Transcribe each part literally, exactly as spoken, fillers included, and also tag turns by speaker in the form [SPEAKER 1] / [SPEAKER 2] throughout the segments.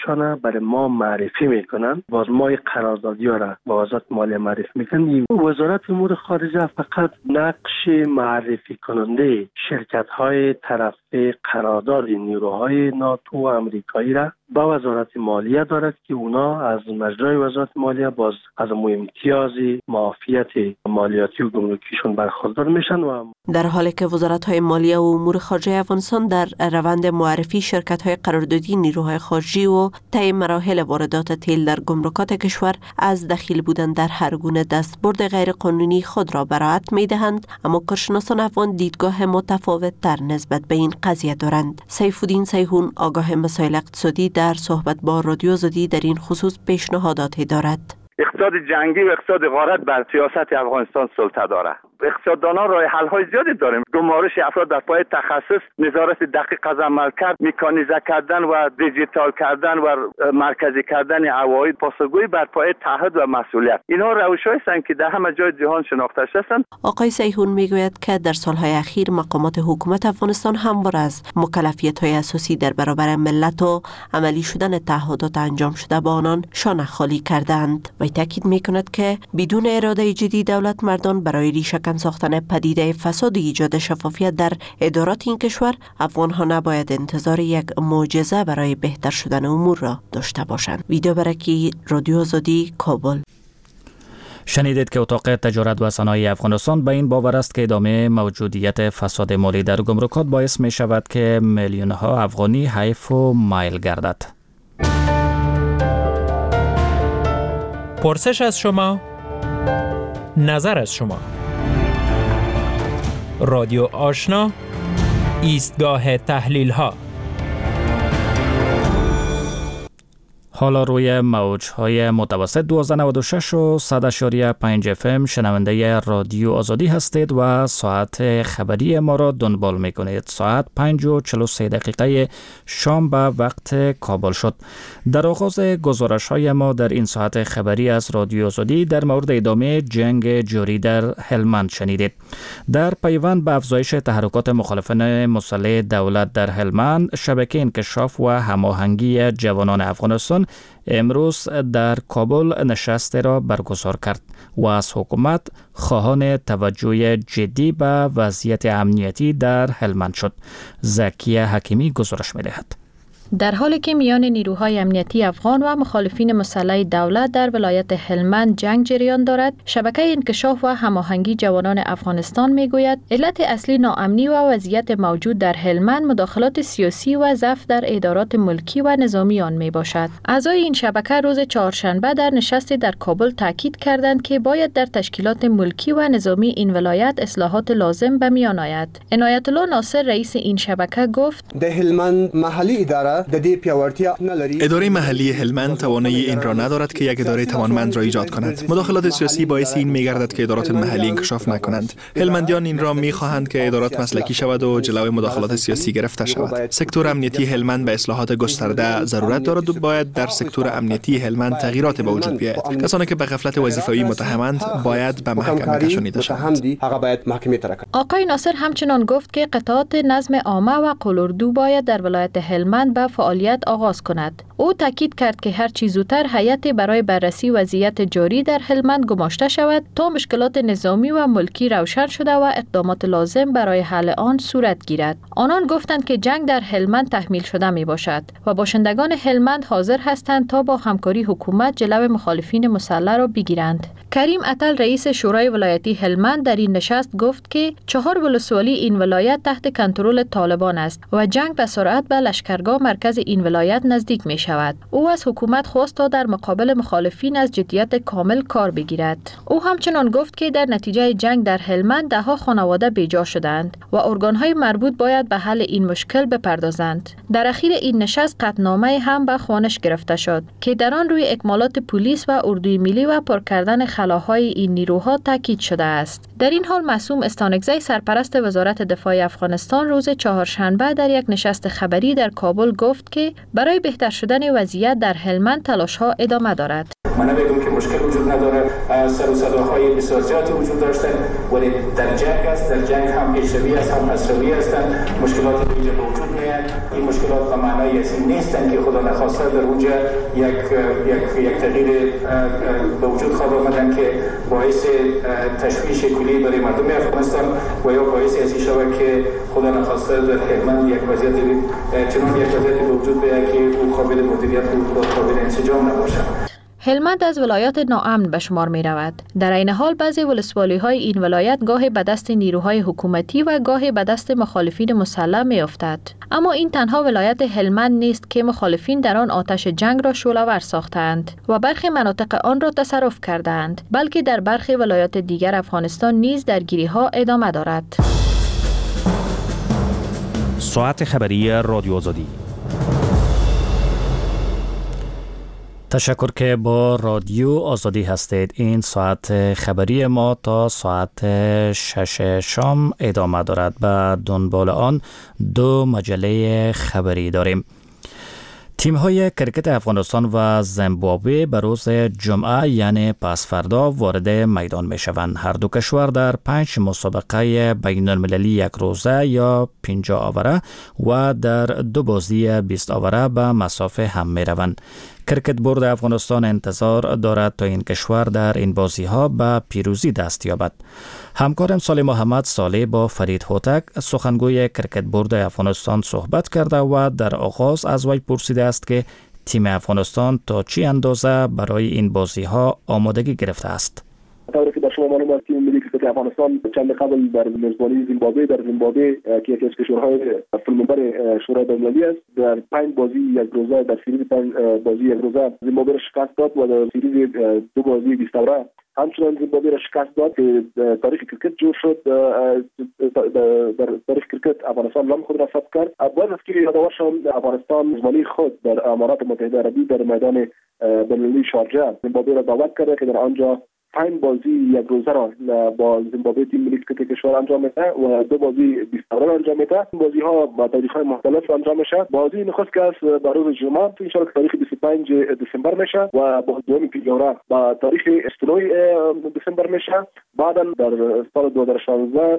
[SPEAKER 1] شانه برای ما معرفی میکنن، باز ما قراردادی ها را با وزارت مالیه معرفی میکنیم. وزارت امور خارجه فقط نقش معرفی کننده شرکت های طرف قرارداد نیروهای ناتو و امریکایی را با وزارت مالیه دارد که اونا از مجرای وزارت مالیه باز از امتیاز معافیت مالیاتی و گمرکیشون برخوردار میشن. و
[SPEAKER 2] در حالی که وزارت های مالیه و امور خارجه افغانستان در روند معرفی شرکت های قراردادی نیروهای خارجی و طی مراحل واردات تیل در گمرکات کشور از دخیل بودن در هر گونه دستبرد غیر قانونی خود را براعت می دهند، اما کارشناسان افغان دیدگاه متفاوت در نسبت به این قضیه دارند. سیف الدین سیحون آگاه مسائل اقتصادی در صحبت با رادیو آزادی در این خصوص پیشنهاداتی دارد.
[SPEAKER 3] اقتصاد جنگی و اقتصاد غارت بر سیاست افغانستان سلطه داره. اقتصاددانان راه حل های زیادی داریم. گمارش افراد در پای تخصص، نظارت دقیق از عملکرد، مکانیزه کردن و دیجیتال کردن و مرکزی کردن عواید، پاسخگویی بر پای تعهد و مسئولیت. اینها روش‌هایی هستند که در همه جای جهان شناخته شده‌اند.
[SPEAKER 2] آقای سیحون میگوید که در سالهای اخیر مقامات حکومت افغانستان همواره از مکلفیت‌های اساسی در برابر ملت و عملی شدن تعهدات انجام شده با آنان شانه خالی کردند. و تاکید میکند که بدون اراده جدی دولت مردان برای ریشه ساختن پدیده فساد و ایجاد شفافیت در ادارات این کشور، افغان‌ها نباید انتظار یک معجزه برای بهتر شدن امور را داشته باشند. ویدیو برکی رادیو آزادی، کابل.
[SPEAKER 4] شنیدید که اتاق تجارت و صنایع افغانستان به این باور است که ادامه موجودیت فساد مالی در گمرکات باعث می شود که میلیون ها افغانی حیف و مایل گردد.
[SPEAKER 5] پرسش از شما، نظر از شما. رادیو آشنا، ایستگاه تحلیل ها.
[SPEAKER 4] حالا روی موج‌های متوسط دویست و نود و شش و صد و پنج اف ام شنونده رادیو آزادی هستید و ساعت خبری ما را دنبال میکنید. ساعت پنج و چهل و سه دقیقه شام به وقت کابل شد. در آغاز گزارش‌های ما در این ساعت خبری از رادیو آزادی در مورد ادامه جنگ جاری در هلمند شنیدید. در پیوند به افزایش تحرکات مخالفان مسلح دولت در هلمند، شبکه انکشاف و هماهنگی جوانان افغانستان امروز در کابل نشست را برگزار کرد و از حکومت خواهان توجه جدی به وضعیت امنیتی در هلمند شد. زکیه حکیمی گزارش می‌دهد.
[SPEAKER 6] در حالی که میان نیروهای امنیتی افغان و مخالفین مسلح دولت در ولایت هلمند جنگ جریان دارد، شبکه انکشاف و هماهنگی جوانان افغانستان میگوید علت اصلی ناامنی و وضعیت موجود در هلمند مداخلات سیاسی و ضعف در ادارات ملکی و نظامی آن می باشد. اعضای این شبکه روز چهارشنبه در نشستی در کابل تاکید کردند که باید در تشکیلات ملکی و نظامی این ولایت اصلاحات لازم به میان آید. عنایت الله ناصر رئیس این شبکه گفت:
[SPEAKER 7] در هلمند محلی اداره
[SPEAKER 8] اداره محلی هلمند توانایی این را ندارد که یک اداره توانمند را ایجاد کند. مداخلات سیاسی باعث این می‌گردد که ادارات محلی انکشاف نکنند. هلمندیان این را می‌خواهند که ادارات مسلکی شود و جلوی مداخلات سیاسی گرفته شود. سکتور امنیتی هلمند به اصلاحات گسترده ضرورت دارد و باید در سکتور امنیتی هلمند تغییرات به وجود بیاید. کسانی که به غفلت وظیفوی متهمند باید به محکمه کشانیده شوند.
[SPEAKER 6] آقای ناصر همچنان گفت که قطعات نظم عامه و قلوردو باید در ولایت هلمند به فعالیت آغاز کند. او تاکید کرد که هر چه زودتر هیئتی برای بررسی وضعیت جاری در هلمند گماشته شود تا مشکلات نظامی و ملکی روشن شده و اقدامات لازم برای حل آن صورت گیرد. آنان گفتند که جنگ در هلمند تحمیل شده می باشد و باشندگان هلمند حاضر هستند تا با همکاری حکومت جلوی مخالفین مسلح را بگیرند. کریم عطل رئیس شورای ولایتی هلمند در این نشست گفت که چهار ولسوالی این ولایت تحت کنترل طالبان است و جنگ به سرعت به لشکرگاه مرکز این ولایت نزدیک می شود. او از حکومت خواست تا در مقابل مخالفین از جدیت کامل کار بگیرد. او همچنان گفت که در نتیجه جنگ در هلمند ده ها خانواده بیجا شدند و ارگان‌های مربوط باید به حل این مشکل بپردازند. در اخیر این نشست قطعنامه هم به خوانش گرفته شد که در آن روی اکمالات پلیس و اردوی ملی و پر کردن خلاهای این نیروها تاکید شده است. در این حال معصوم استانکزی سرپرست وزارت دفاع افغانستان روز چهارشنبه در یک نشست خبری در کابل گفت که برای بهتر شدن وضعیت در هلمند تلاش‌ها ادامه دارد.
[SPEAKER 9] من نمیگم که مشکل وجود نداره، سر و صداهای بسیار زیادی وجود داشتن، ولی در جنگ است، در جنگ هم پیشروی است هم پسروی هستند، مشکلات به اینجا به وجود میاد. این مشکلات به معنای از این نیستند که خدا نخواسته در اونجا یک یک یک تغییر به وجود خواهد آمدن که باعث تشویش کلی برای مردم افغانستان و یا باعث از این شود که خدا نخواسته در هلمند یک وضعیت چنان یک وضعیت به وجود بیاید که او قابل مدیریت و قابل انسجام نباشد.
[SPEAKER 6] هلمند از ولایات ناامن به شمار می رود. در این حال بعضی ولسوالی های این ولایت گاهی به دست نیروهای حکومتی و گاهی به دست مخالفین مسلح می افتد. اما این تنها ولایت هلمند نیست که مخالفین در آن آتش جنگ را شعله‌ور ساختند و برخی مناطق آن را تصرف کردند، بلکه در برخی ولایات دیگر افغانستان نیز درگیری ها ادامه دارد.
[SPEAKER 10] ساعت خبری رادیو آزادی.
[SPEAKER 4] تشکر که با رادیو آزادی هستید. این ساعت خبری ما تا ساعت شش شام ادامه دارد. به دنبال آن دو مجله خبری داریم. تیم‌های کرکت افغانستان و زیمبابوه به روز جمعه یعنی پس فردا وارد میدان می‌شوند. هر دو کشور در پنج مسابقه بین المللی یک روزه یا پنجاه آوره و در دو بازی بیست آوره به مسافه هم می‌روند. کرکت بورد افغانستان انتظار دارد تا این کشور در این بازی‌ها به پیروزی دست یابد. همکارم سالی محمد صالح با فرید هوتک سخنگوی کرکت بورد افغانستان صحبت کرده و در آغاز از وی پرسیده است که تیم افغانستان تا چه اندازه برای این بازی‌ها آمادگی گرفته است.
[SPEAKER 11] طوری که در شما معلوم است تیم ملی کرکت افغانستان چند قبل در میزبانی زیمبابوه در زیمبابوه که یکی از کشورهای فیلمبر شورای بین‌المللی است در پنج بازی یک روزه در سریز پنج بازی یک روزه زیمبابوه را شکست داد و در سریز دو بازی بیست آوره همچنان زیمبابوه را شکست داد که تاریخ کرکت جور شد. در تاریخ کرکت افغانستان نام خود را ثبت کرد. باید است که یادآور شوم افغانستان میزبانی خود در امارات متحده عربی در میدان بین‌المللی شارجه زیمبابوه را دعوت کرده که در آنجا پنج بازی یک روزه را با زیمبابوه تیم ملی کرکت کشور انجام میده و دو بازی بیست آوره را انجام میده. بازی ها با تاریخ های مختلف انجام میشه. بازی نخست که است با روز جمعه ان شاء الله تاریخ بیست و پنج دسامبر میشه و با دوم پیجوره با تاریخ استنوی دسامبر میشه. بعدا در سال دو هزار و شانزده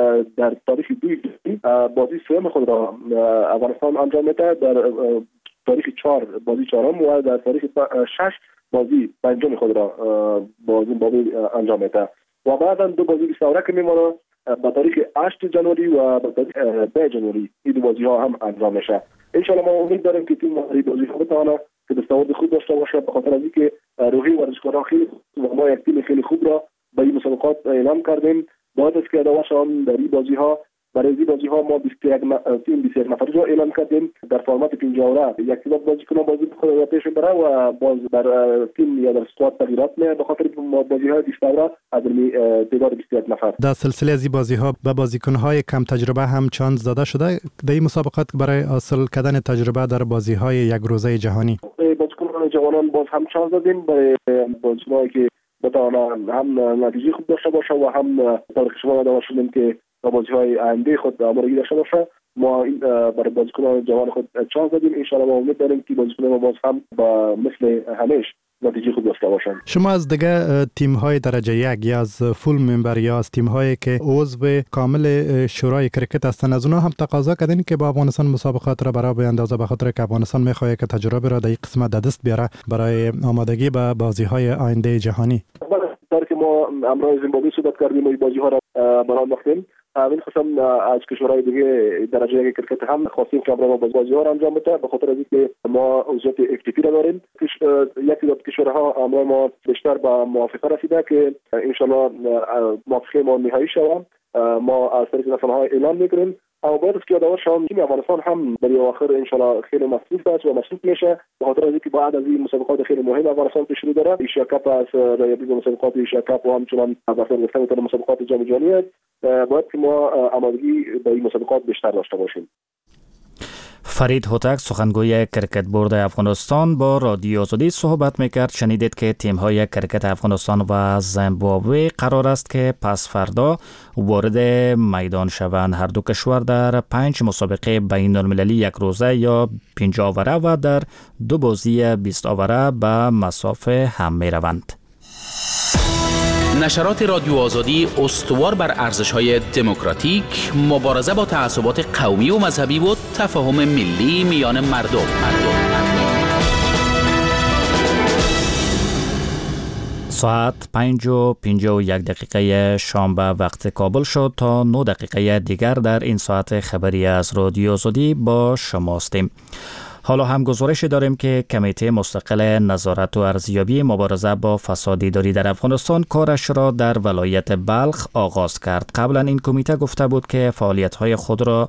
[SPEAKER 11] در تاریخ دوی بازی سوم خود را افغانستان انجام میده. در تاریخ چهار بازی چهارم و در تاریخ شش بازی پنجم خود را با زیمبابوه انجام میده و بعدا دو بازی بیست آوره که میمونه با تاریخ هشت جنوری و با تاریخ ده جنوری این دو بازی ها هم انجام میشه. ان شاء الله ما امید داریم که تیم این بازی ها بتونه که دستاورد خوب داشته باشه به خاطر اینکه روحی ورزشکاران خیلی و ما یک تیم خیلی خوب را به این مسابقات اعلام کردیم. باید است که ادامه شوم در این بازی ها برای این بازی ها ما بیست و یک تیم بیست و یک نفر را اعلام کردیم در فرمت پنجاه آوره. یک تعداد بازیکنان بازی خود را پیش بره و باز در تیم یا در اسکواد تغییرات میاد به خاطر بازی های بیست آوره از تعداد بیست و یک نفر.
[SPEAKER 12] در سلسله از این بازی ها به بازیکن های کم تجربه هم چانس داده شده در این مسابقات برای حاصل کردن تجربه در بازی های یک روزه جهانی.
[SPEAKER 11] بازیکنان جوانان باز هم چانس دادیم برای بازیکنانی که بتوانند هم نتیجه خوب داشته باشه و هم تاریخ شما داشته شدیم که بازی های آینده خود آمادگی داشته باشه. ما برای بازیکنان جوان خود چانس دادیم. ان شاء الله ما امید داریم که بازیکنان ما باز هم با مثل همیشه نتیجه خوب داشته باشند.
[SPEAKER 12] شما از دیگه تیم های درجه یک یا از فول ممبر یا از تیم هایی که عضو کامل شورای کرکت هستند از اونها هم تقاضا کردین که با افغانستان مسابقات را برای بیاندازه به خاطر که افغانستان میخواد که تجربه را در این قسمت در دست بیاره برای آمادگی به بازی های آینده جهانی.
[SPEAKER 11] در که ما امروز زیمبابوه صحبت کردیم و بازی ها را برآورده این قسم از کشورهای دیگه درجه یک کرکت هم خواستیم که ما بازی ها را انجام بده به خاطر اینکه ما عضویت اکتفی را داریم. یکی از کشورها امروز ما بیشتر با موافقه رسیده که ان شاء الله موافقه ما نهایی شود. ما از طریق رسانه‌ها اعلام میکنیم. اما باید است که یادآور شوم تیم افغانستان هم برای آخر ان شاء الله خیلی مصروف است و مصروف میشه به خاطر اینکه بعد از این مسابقات خیلی مهم افغانستان پیش رو داره. ایشیا کاپ از رایبریز مسابقات ایشیا کاپ و همچنان بحث گفتن مسابقات جام جهانی است. باید که ما آمادگی به این مسابقات بیشتر داشته باشیم.
[SPEAKER 4] فرید هوتک سخنگوی کرکت بورد افغانستان با رادیو آزادی صحبت میکرد. شنیدید که تیم‌های کرکت افغانستان و زیمبابوه قرار است که پس فردا وارد میدان شوند. هر دو کشور در پنج مسابقه بین المللی یک روزه یا پنجاه آوره و در دو بازی بیست آوره به مسافه هم میروند.
[SPEAKER 13] نشرات رادیو آزادی استوار بر ارزش‌های دموکراتیک، مبارزه با تعصبات قومی و مذهبی و تفاهم ملی میان مردم.
[SPEAKER 4] ساعت پنج و پنجاه و یک دقیقه شنبه وقت کابل شد. تا نه دقیقه دیگر در این ساعت خبری از رادیو آزادی با شما هستیم. حالا هم گزارش داریم که کمیته مستقل نظارت و ارزیابی مبارزه با فساد اداری در افغانستان کارش را در ولایت بلخ آغاز کرد. قبلا این کمیته گفته بود که فعالیت‌های خود را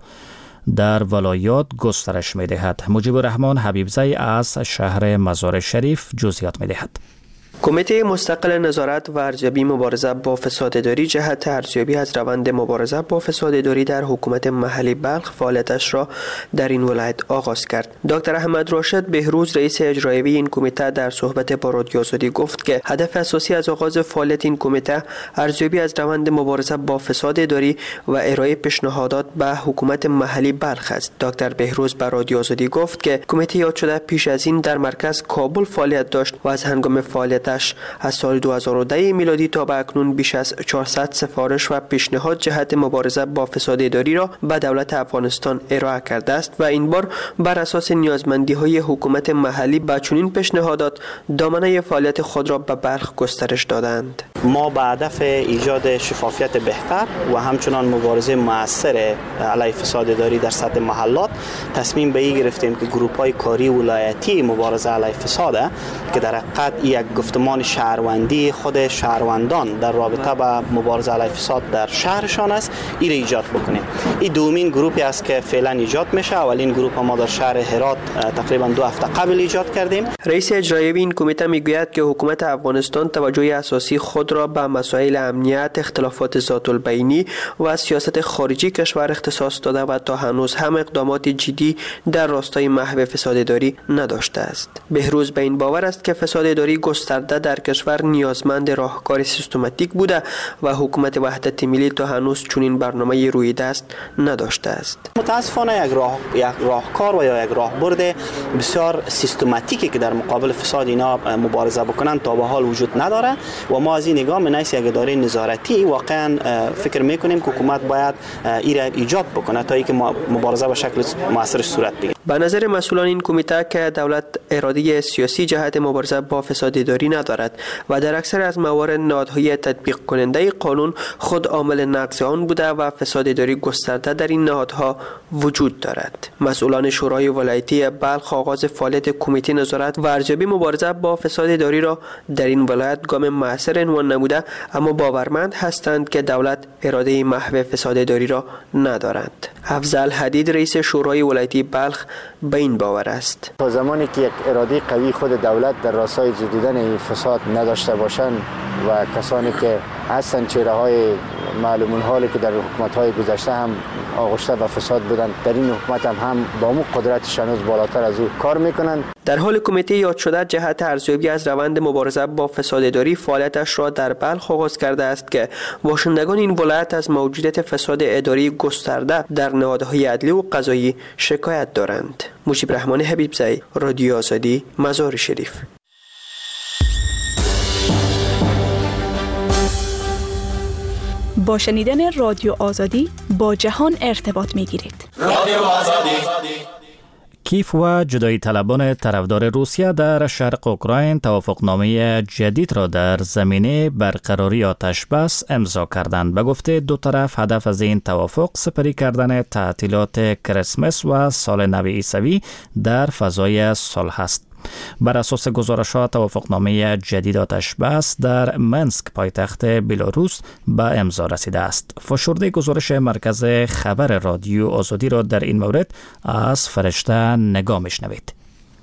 [SPEAKER 4] در ولایات گسترش می‌دهد. مجیب الرحمن حبیبزی از شهر مزار شریف جزئیات می‌دهد.
[SPEAKER 14] کمیته مستقل نظارت و ارزیابی مبارزه با فساد اداری جهت ارزیابی از روند مبارزه با فساد اداری در حکومت محلی بلخ فعالیتش را در این ولایت آغاز کرد. دکتر احمد راشد بهروز رئیس اجرایی این کمیته در صحبت با رادیو آزادی گفت که هدف اساسی از آغاز فعالیت این کمیته ارزیابی از روند مبارزه با فساد اداری و ارائه پیشنهادات به حکومت محلی بلخ است. دکتر بهروز به رادیو آزادی گفت که کمیته یاد شده پیش از این در مرکز کابل فعالیت داشت و از هنگام فعالیت از سال دو هزار و ده میلادی تا به اکنون بیش از چهارصد سفارش و پیشنهاد جهت مبارزه با فساد اداری را به دولت افغانستان ارائه کرده است و این بار بر اساس نیازمندی‌های حکومت محلی با چنین پیشنهادات دامنه فعالیت خود را به بلخ گسترش دادند.
[SPEAKER 15] ما به هدف ایجاد شفافیت بهتر و همچنان مبارزه مؤثر علیه فساد اداری در سطح محلات تصمیم به این گرفتیم که گروه‌های کاری ولایتی مبارزه علیه فساد که در حقیقت یک گفتمان شهروندی خود شهروندان در رابطه با مبارزه علیه فساد در شهرشان است، این را ایجاد بکنیم. این دومین گروهی است که فعلا ایجاد میشه. اولین گروه ما در شهر هرات تقریبا دو هفته قبل ایجاد کردیم.
[SPEAKER 14] رئیس اجرایی این کمیته میگوید که حکومت افغانستان توجه اساسی خود را به مسائل امنیت، اختلافات ذات البینی و سیاست خارجی کشور اختصاص داده و تا هنوز هم اقدامات جدی در راستای محو فساد اداری نداشته است. بهروز به این باور است که فساد اداری گسترده در کشور نیازمند راهکار سیستماتیک بوده و حکومت وحدت ملی تا هنوز چنین برنامه روی دست نداشته است.
[SPEAKER 15] متاسفانه یک راه یک راهکار و یا یک راهبرد بسیار سیستماتیکی که در مقابل فساد اینا مبارزه بکنن تا به حال وجود نداره و ما از این نگاه من یک اداره نظارتی واقعا فکر میکنیم که حکومت باید این را ایجاد بکنه تا اینکه مبارزه به شکل مؤثر صورت بگیره.
[SPEAKER 14] به نظر مسئولان این کمیته که دولت اراده سیاسی جهت مبارزه با فساد اداری ندارد و در اکثر از موارد نهادهای تطبیق کننده قانون خود عامل نقض آن بوده و فساد اداری گسترده در این نهادها وجود دارد. مسئولان شورای ولایتی بلخ آغاز فعالیت کمیته نظارت و ارزیابی مبارزه با فساد اداری را در این ولایت گام مؤثر عنوان نموده، اما باورمند هستند که دولت اراده محو فساد اداری را ندارد. افضل حدید رئیس شورای ولایتی بلخ به این باور است.
[SPEAKER 16] تا زمانی که یک اراده قوی خود دولت در راستای جدیدن این فساد نداشته باشند و کسانی که هستند چهره های معلوم الحالی که در حکومت های گذشته هم آغشته به فساد بودند، در این حکومت هم, هم با مو قدرتش هنوز بالاتر از او کار میکنند.
[SPEAKER 14] در حال کمیته یاد شده جهت ارزیابی از روند مبارزه با فساد اداری فعالیتش را در بلخ آغاز کرده است که باشندگان این ولایت از موجودیت فساد اداری گسترده در نهادهای عدلی و قضایی شکایت دارند. مجیب الرحمن حبیبزی، رادیو آزادی، مزار شریف.
[SPEAKER 17] با شنیدن رادیو آزادی با جهان ارتباط می‌گیرید. رادیو آزادی.
[SPEAKER 4] کیف و جدایی طلبان طرفدار روسیه در شرق اوکراین توافقنامه جدید را در زمینه برقراری آتش بس امضا کردند. به گفته دو طرف هدف از این توافق سپری کردن تعطیلات کریسمس و سال نو عیسوی در فضای صلح است. بر اساس گزارش‌ها توافقنامه جدید آتش بس در منسک پایتخت بلاروس به امضا رسیده است. فشرده گزارش مرکز خبر رادیو آزادی را در این مورد از فرشته نگاه می‌شنوید.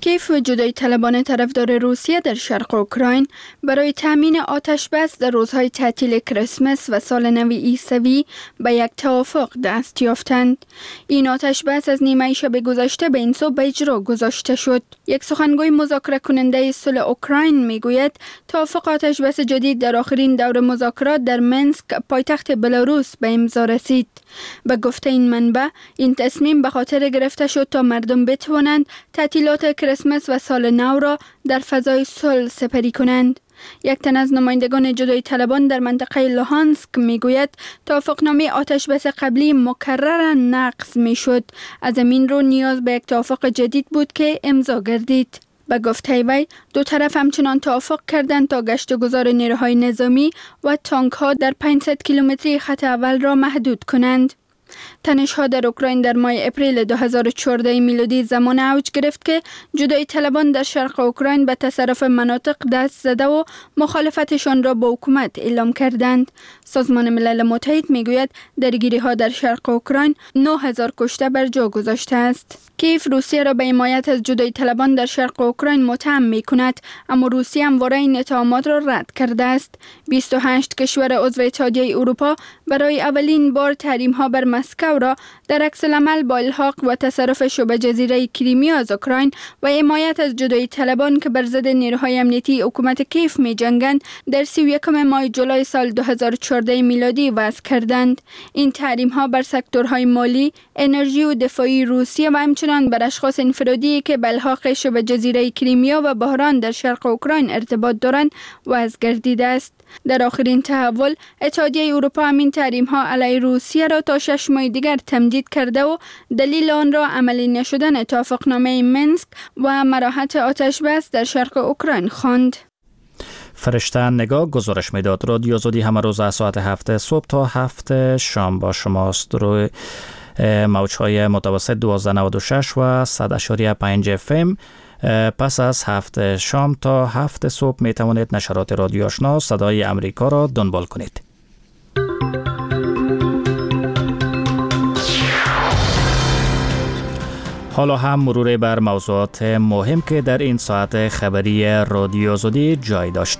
[SPEAKER 18] کیف و جدایی طلبان طرفدار روسیه در شرق اوکراین برای تامین آتش بس در روزهای تعطیل کریسمس و سال نو عیسوی به یک توافق دست یافتند. این آتش بس از نیمه شب گذشته به این سو به اجرا گذاشته شد. یک سخنگوی مذاکره کننده صلح اوکراین میگوید توافق آتش بس جدید در آخرین دور مذاکرات در منسک پایتخت بلاروس به امضا رسید. به گفته این منبع این تصمیم به خاطر گرفته شد تا مردم بتوانند تعطیلات کریسمس و سال نو را در فضای صلح سپری کنند. یک تن از نمایندگان جدایی طلبان در منطقه لوهانسک میگوید توافقنامه آتش بس قبلی مکررا نقض میشد. از این رو نیاز به یک توافق جدید بود که امضا گردید. به گفته وی دو طرف همچنان توافق کردند تا گشت و گذار نیروهای نظامی و تانک ها در پانصد کیلومتری خط اول را محدود کنند. تنش‌ها در اوکراین در ماه اپریل دو هزار و چهارده میلادی زمان اوج گرفت که جدایی طلبان در شرق اوکراین به تصرف مناطق دست زده و مخالفتشان را با حکومت اعلام کردند. سازمان ملل متحد میگوید درگیری‌ها در شرق اوکراین نه هزار کشته بر جا گذاشته است. کیف روسیه را به حمایت از جدایی طلبان در شرق اوکراین متهم می‌کند، اما روسیه همواره این اتهامات را رد کرده است. بیست و هشت کشور عضو اتحادیه اروپا برای اولین بار تحریم‌ها بر مسکو را در عکس العمل با الحاق و تصرف شبه جزیره کریمیا از اوکراین و حمایت از جدایی طلبان که بر ضد نیروهای امنیتی حکومت کیف می‌جنگند در سی و یکم ماه جولای سال دو هزار و چهارده میلادی وضع کردند. این تحریم‌ها بر سکتورهای مالی، انرژی و دفاعی روسیه و همچنین بر اشخاص انفرادی که به الحاق شبه جزیره کریمیا و بحران در شرق اوکراین ارتباط دارند وضع گردیده است. در آخرین تحول اتحادیه اروپا همین تحریم‌ها علیه روسیه را تا شش ماه دیگر تمدید کرده و دلیل آن را عملی نشدن توافقنامه منسک و مراحت آتش بس در شرق اوکراین خواند.
[SPEAKER 4] فرشته نگاه گزارش میداد. رادیو آزادی همه روز از ساعت هفت صبح تا هفت شام با شماست. روی موج‌های متوسط دوازده نود و شش و صد و پنج اف ام. پس از هفت شام تا هفت صبح می توانید نشرات رادیو آشنا صدای امریکا را دنبال کنید. حالا هم مرور بر موضوعات مهم که در این ساعت خبری رادیو آزادی جای داشت.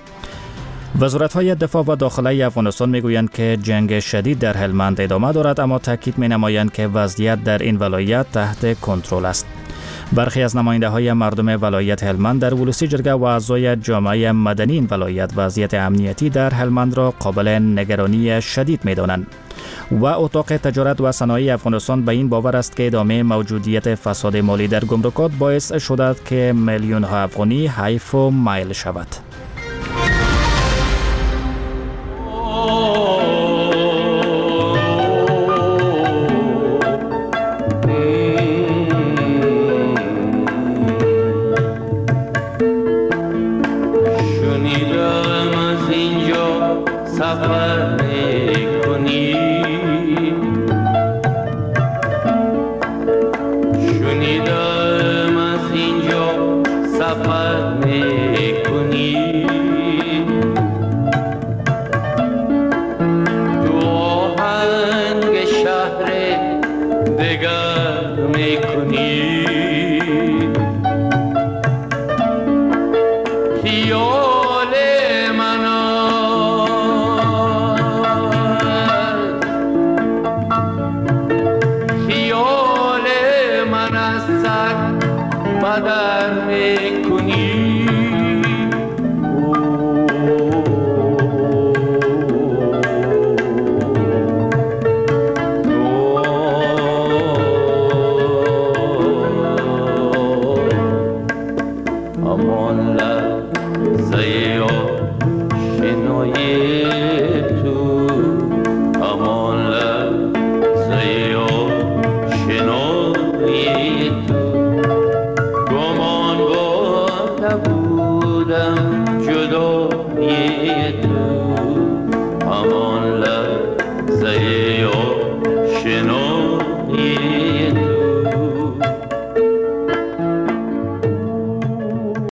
[SPEAKER 4] وزارت‌های دفاع و داخلی افغانستان میگویند که جنگ شدید در هلمند ادامه دارد، اما تاکید می‌نمایند که وضعیت در این ولایت تحت کنترل است. برخی از نماینده‌های مردم ولایت هلمند در ولسی جرگه و اعضای جامعه مدنی این ولایت وضعیت امنیتی در هلمند را قابل نگرانی شدید می‌دانند. و اتاق تجارت و صنایع افغانستان به این باور است که ادامه موجودیت فساد مالی در گمرکات باعث شده که میلیون ها افغانی حیف و مایل شود.
[SPEAKER 19] جدایی تو همان لحظه